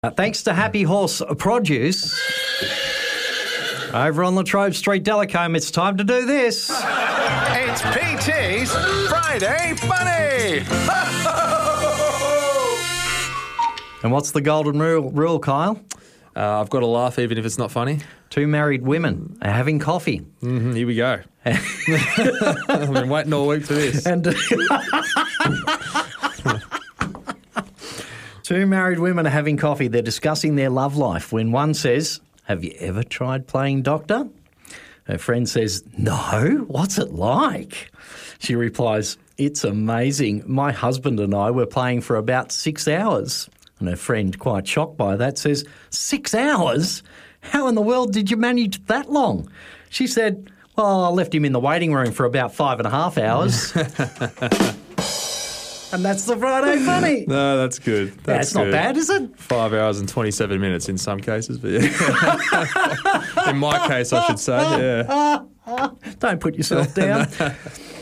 Thanks to Happy Horse Produce, over on Latrobe Street, Delacombe, it's time to do this. It's PT's Friday Funny! And what's the golden rule, Kyle? I've got to laugh even if it's not funny. Two married women are having coffee. Mm-hmm, here we go. I've been waiting all week for this. And two married women are having coffee. They're discussing their love life when one says, "Have you ever tried playing doctor?" Her friend says, "No, what's it like?" She replies, "It's amazing. My husband and I were playing for about 6 hours." And her friend, quite shocked by that, says, 6 hours? How in the world did you manage that long? She said, "Well, I left him in the waiting room for about 5.5 hours. And that's the Friday Funny. No, that's good. That's not bad, is it? 5 hours and 27 minutes in some cases, but yeah. In my case, I should say, yeah. Don't put yourself down.